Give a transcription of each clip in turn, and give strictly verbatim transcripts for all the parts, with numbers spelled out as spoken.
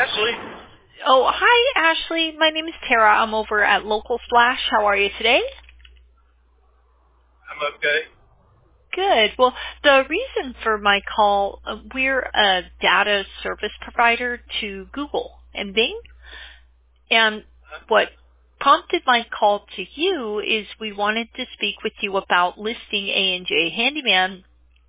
Ashley? Oh, hi, Ashley. My name is Tara. I'm over at Local Flash. How are you today? I'm okay. Good. Well, the reason for my call, uh, we're a data service provider to Google and Bing. And what prompted my call to you is we wanted to speak with you about listing A and J Handyman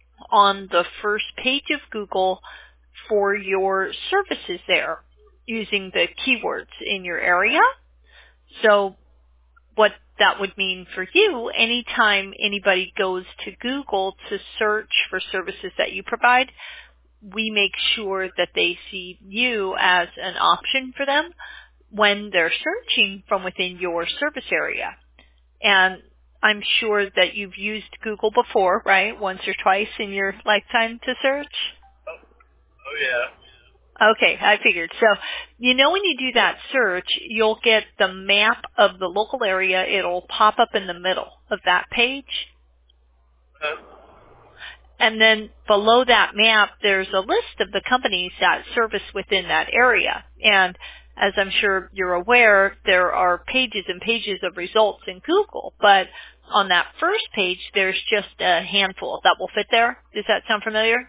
on the first page of Google for your services there using the keywords in your area. So what that would mean for you, anytime anybody goes to Google to search for services that you provide, we make sure that they see you as an option for them when they're searching from within your service area. And I'm sure that you've used Google before, right? Once or twice in your lifetime to search? Oh, oh yeah. Okay, I figured. So, you know when you do that search, you'll get the map of the local area. It'll pop up in the middle of that page. Huh? And then below that map, there's a list of the companies that service within that area. And as I'm sure you're aware, there are pages and pages of results in Google. But on that first page, there's just a handful that will fit there. Does that sound familiar?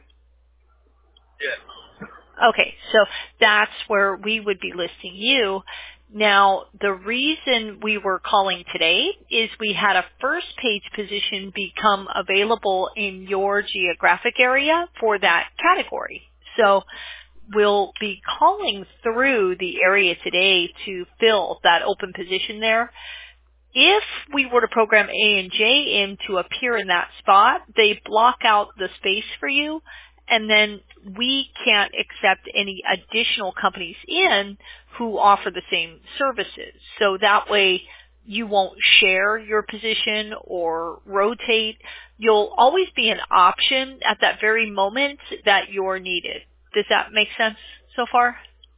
Yeah. Okay, so that's where we would be listing you. Now, the reason we were calling today is we had a first page position become available in your geographic area for that category. So we'll be calling through the area today to fill that open position there. If we were to program A and J in to appear in that spot, they block out the space for you, and then we can't accept any additional companies in who offer the same services. So that way you won't share your position or rotate. You'll always be an option at that very moment that you're needed. Does that make sense so far?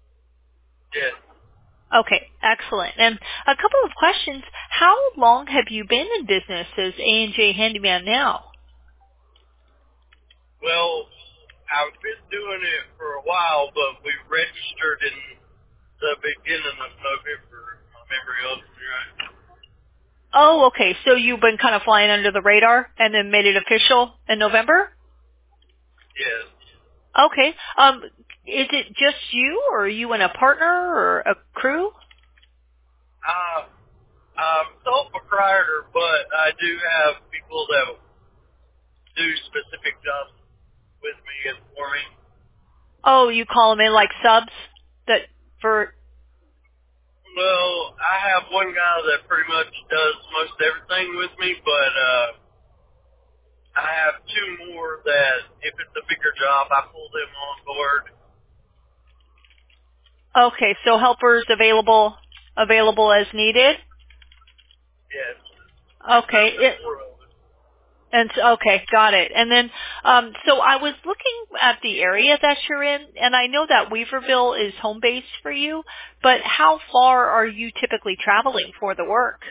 Yeah. Okay, excellent. And a couple of questions. How long have you been in business as A and J Handyman now? Well, I've been doing it for a while, but we registered in the beginning of November. My memory of me right. Oh, okay. So you've been kind of flying under the radar and then made it official in November? Yes. Okay. Um, is it just you, or are you and a partner or a crew? Uh, I'm sole proprietor, but I do have people that do specific jobs with me and for me. Oh, you call them in like subs that for. Well, I have one guy that pretty much does most everything with me, but uh, I have two more that if it's a bigger job, I pull them on board. Okay, so helpers available available as needed. Yes. Okay. There's It, four of us. And so, okay, got it. And then, um, so I was looking at the area that you're in, and I know that Weaverville is home base for you, but how far are you typically traveling for the work?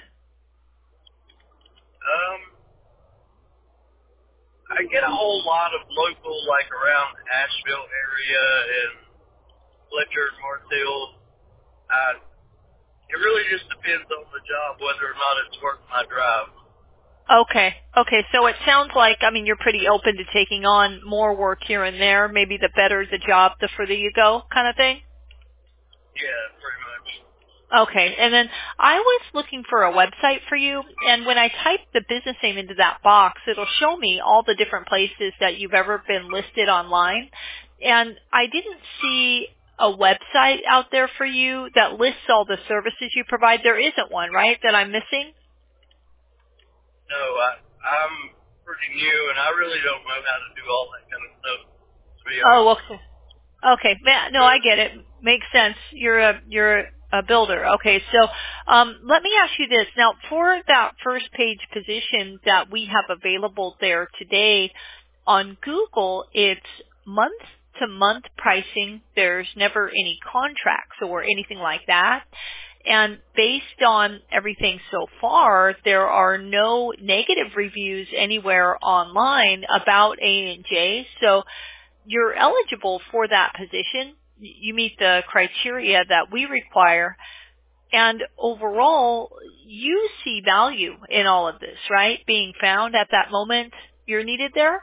Um, I get a whole lot of local, like around Asheville area and Fletcher, Martell. Uh, it really just depends on the job, whether or not it's worth my drive. Okay, okay, so it sounds like, I mean, you're pretty open to taking on more work here and there. Maybe the better the job, the further you go kind of thing? Yeah, pretty much. Okay, and then I was looking for a website for you, and when I type the business name into that box, it'll show me all the different places that you've ever been listed online, and I didn't see a website out there for you that lists all the services you provide. There isn't one, right, that I'm missing? No, I, I'm pretty new, and I really don't know how to do all that kind of stuff, to be honest. Oh, okay. Okay, ma- no, I get it. Makes sense. You're a you're a builder. Okay, so um, let me ask you this. Now, for that first page position that we have available there today on Google, it's month to month pricing. There's never any contracts or anything like that. And based on everything so far, there are no negative reviews anywhere online about A and J. So you're eligible for that position. you meet the criteria that we require. And overall, you see value in all of this, right? Being found at that moment you're needed there?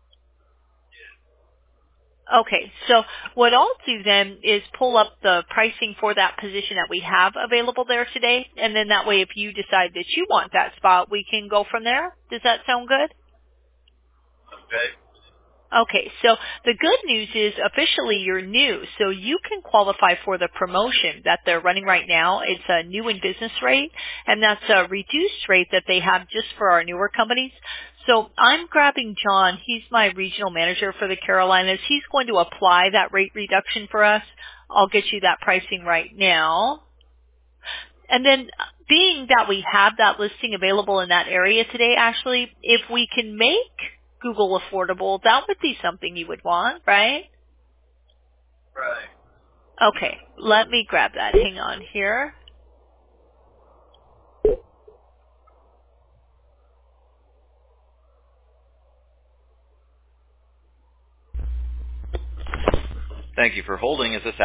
Okay, so what I'll do then is pull up the pricing for that position that we have available there today, and then that way if you decide that you want that spot, we can go from there. Does that sound good? Okay. Okay, so the good news is officially you're new, so you can qualify for the promotion that they're running right now. It's a new in business rate, and that's a reduced rate that they have just for our newer companies. So I'm grabbing John. He's my regional manager for the Carolinas. He's going to apply that rate reduction for us. I'll get you that pricing right now. And then being that we have that listing available in that area today, Ashley, if we can make Google affordable, that would be something you would want, right? Right. Okay, let me grab that. Hang on here. Thank you for holding. Is this